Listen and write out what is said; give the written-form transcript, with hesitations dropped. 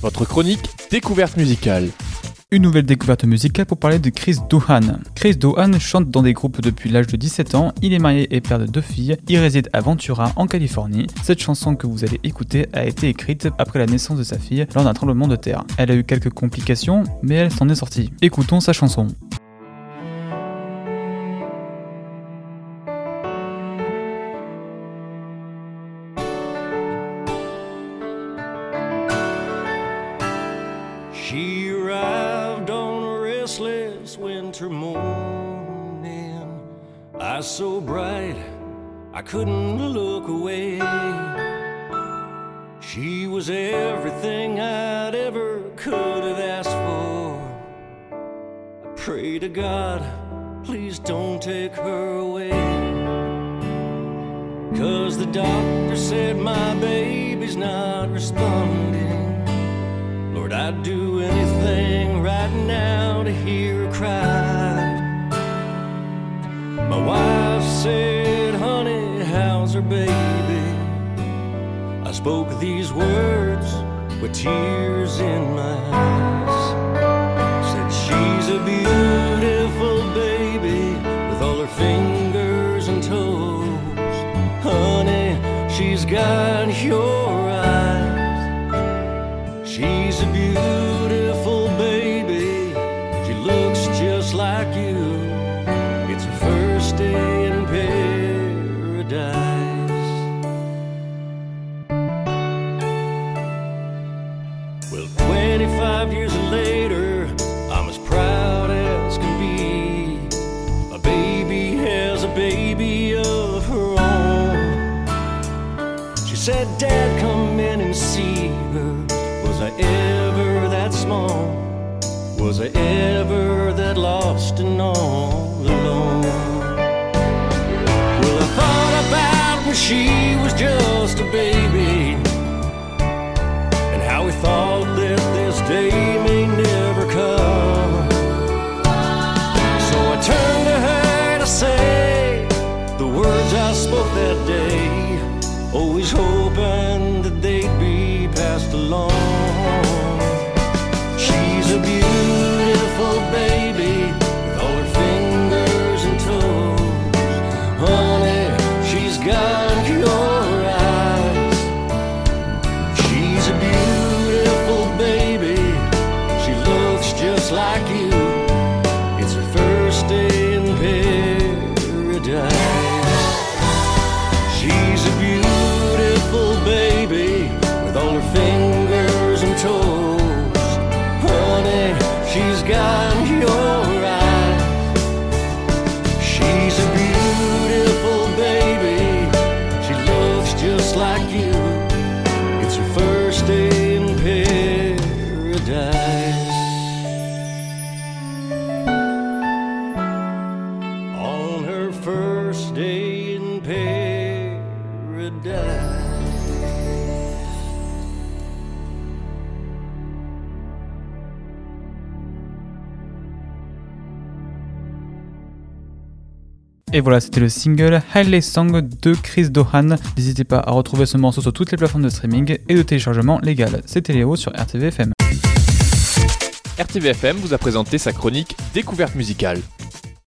votre chronique découverte musicale. Une nouvelle découverte musicale pour parler de Chris Doohan. Chris Doohan chante dans des groupes depuis l'âge de 17 ans, il est marié et père de 2 filles, il réside à Ventura en Californie. Cette chanson que vous allez écouter a été écrite après la naissance de sa fille lors d'un tremblement de terre. Elle a eu quelques complications, mais elle s'en est sortie. Écoutons sa chanson. She arrived on a restless winter morning, eyes so bright I couldn't look away. She was everything I'd ever could have asked for. I pray to God, please don't take her away, 'cause the doctor said my baby's not responding. Lord, I'd do anything right now to hear her cry. My wife said, honey, how's her baby? I spoke these words with tears in my eyes. Said she's a beautiful baby with all her fingers and toes. Honey, she's got your eyes. She's a beautiful baby, she looks just like you. It's her first day in paradise. Well, 25 years later, I'm as proud as can be. My baby has a baby of her own. She said, Dad, come in and see her. Was I ever that small? Was I ever that lost and all alone? Well, I thought about when she was just a baby, and how we thought that this day may never come. So I turned to her to say the words I spoke that day, always hoping that they'd be passed along. She's a beautiful baby with all her fingers and toes. Honey, she's got your eyes. She's a beautiful baby, she looks just like you. It's her first day in paradise. She's a beautiful baby with all her fingers and toes. Honey, she's got your eyes. She's a beautiful baby, she looks just like you. It's her first day in paradise. On her first day in paradise. Et voilà, c'était le single Hailey Song de Chris Doohan. N'hésitez pas à retrouver ce morceau sur toutes les plateformes de streaming et de téléchargement légal. C'était Léo sur RTV FM. RTV FM vous a présenté sa chronique découverte musicale.